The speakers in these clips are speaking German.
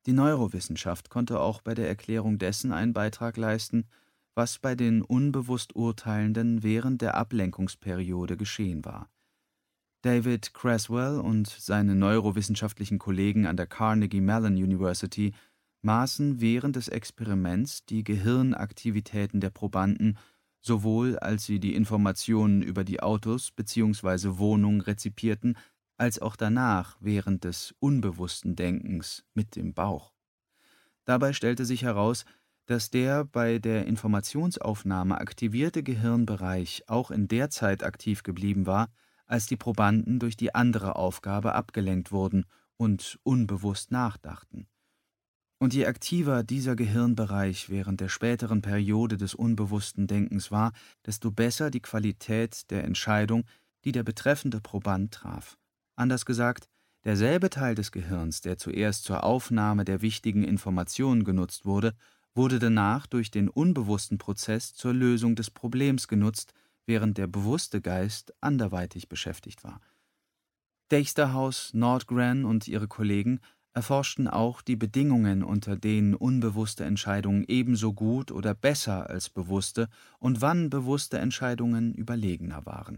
Die Neurowissenschaft konnte auch bei der Erklärung dessen einen Beitrag leisten, was bei den unbewusst Urteilenden während der Ablenkungsperiode geschehen war. David Creswell und seine neurowissenschaftlichen Kollegen an der Carnegie Mellon University maßen während des Experiments die Gehirnaktivitäten der Probanden, sowohl als sie die Informationen über die Autos bzw. Wohnung rezipierten, als auch danach während des unbewussten Denkens mit dem Bauch. Dabei stellte sich heraus, dass der bei der Informationsaufnahme aktivierte Gehirnbereich auch in der Zeit aktiv geblieben war, als die Probanden durch die andere Aufgabe abgelenkt wurden und unbewusst nachdachten. Und je aktiver dieser Gehirnbereich während der späteren Periode des unbewussten Denkens war, desto besser die Qualität der Entscheidung, die der betreffende Proband traf. Anders gesagt, derselbe Teil des Gehirns, der zuerst zur Aufnahme der wichtigen Informationen genutzt wurde, wurde danach durch den unbewussten Prozess zur Lösung des Problems genutzt, während der bewusste Geist anderweitig beschäftigt war. Dijksterhuis, Nordgren und ihre Kollegen erforschten auch die Bedingungen, unter denen unbewusste Entscheidungen ebenso gut oder besser als bewusste und wann bewusste Entscheidungen überlegener waren.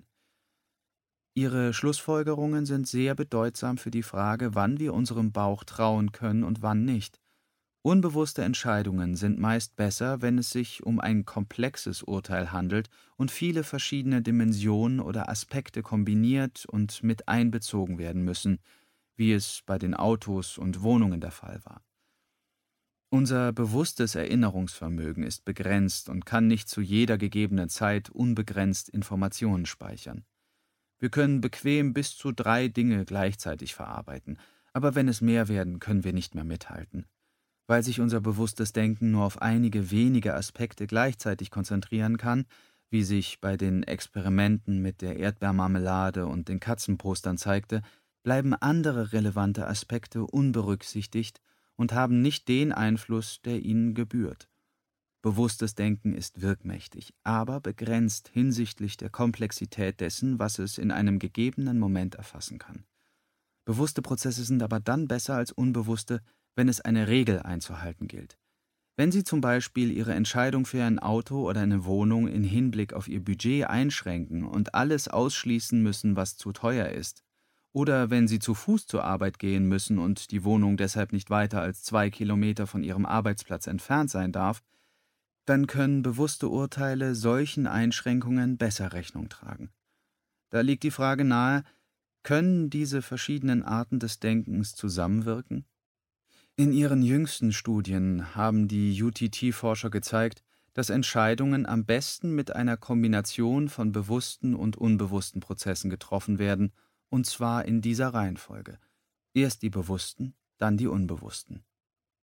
Ihre Schlussfolgerungen sind sehr bedeutsam für die Frage, wann wir unserem Bauch trauen können und wann nicht. Unbewusste Entscheidungen sind meist besser, wenn es sich um ein komplexes Urteil handelt und viele verschiedene Dimensionen oder Aspekte kombiniert und mit einbezogen werden müssen, wie es bei den Autos und Wohnungen der Fall war. Unser bewusstes Erinnerungsvermögen ist begrenzt und kann nicht zu jeder gegebenen Zeit unbegrenzt Informationen speichern. Wir können bequem bis zu 3 Dinge gleichzeitig verarbeiten, aber wenn es mehr werden, können wir nicht mehr mithalten. Weil sich unser bewusstes Denken nur auf einige wenige Aspekte gleichzeitig konzentrieren kann, wie sich bei den Experimenten mit der Erdbeermarmelade und den Katzenpostern zeigte, bleiben andere relevante Aspekte unberücksichtigt und haben nicht den Einfluss, der ihnen gebührt. Bewusstes Denken ist wirkmächtig, aber begrenzt hinsichtlich der Komplexität dessen, was es in einem gegebenen Moment erfassen kann. Bewusste Prozesse sind aber dann besser als unbewusste, wenn es eine Regel einzuhalten gilt. Wenn Sie zum Beispiel Ihre Entscheidung für ein Auto oder eine Wohnung in Hinblick auf Ihr Budget einschränken und alles ausschließen müssen, was zu teuer ist, oder wenn Sie zu Fuß zur Arbeit gehen müssen und die Wohnung deshalb nicht weiter als 2 Kilometer von Ihrem Arbeitsplatz entfernt sein darf, dann können bewusste Urteile solchen Einschränkungen besser Rechnung tragen. Da liegt die Frage nahe, können diese verschiedenen Arten des Denkens zusammenwirken? In ihren jüngsten Studien haben die UTT-Forscher gezeigt, dass Entscheidungen am besten mit einer Kombination von bewussten und unbewussten Prozessen getroffen werden, und zwar in dieser Reihenfolge: erst die bewussten, dann die unbewussten.